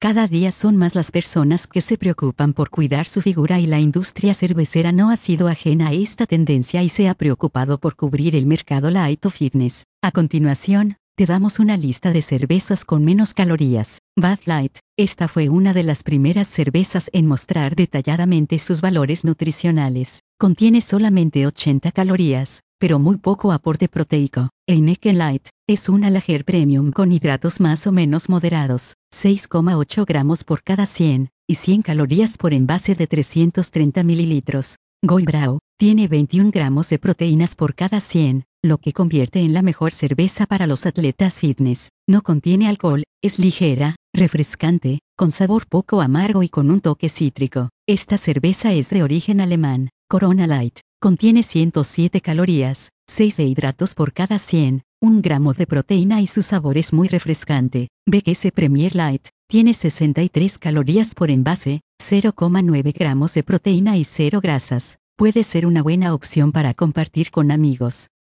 Cada día son más las personas que se preocupan por cuidar su figura y la industria cervecera no ha sido ajena a esta tendencia y se ha preocupado por cubrir el mercado light o fitness. A continuación, te damos una lista de cervezas con menos calorías. Bud Light, esta fue una de las primeras cervezas en mostrar detalladamente sus valores nutricionales. Contiene solamente 80 calorías, pero muy poco aporte proteico. Heineken Light, es una lager premium con hidratos más o menos moderados, 6,8 gramos por cada 100, y 100 calorías por envase de 330 mililitros. Goy Brau, tiene 21 gramos de proteínas por cada 100, lo que convierte en la mejor cerveza para los atletas fitness. No contiene alcohol, es ligera, refrescante, con sabor poco amargo y con un toque cítrico. Esta cerveza es de origen alemán. Corona Light, contiene 107 calorías, 6 de hidratos por cada 100, 1 gramo de proteína y su sabor es muy refrescante. BQS Premier Light, tiene 63 calorías por envase, 0,9 gramos de proteína y 0 grasas. Puede ser una buena opción para compartir con amigos.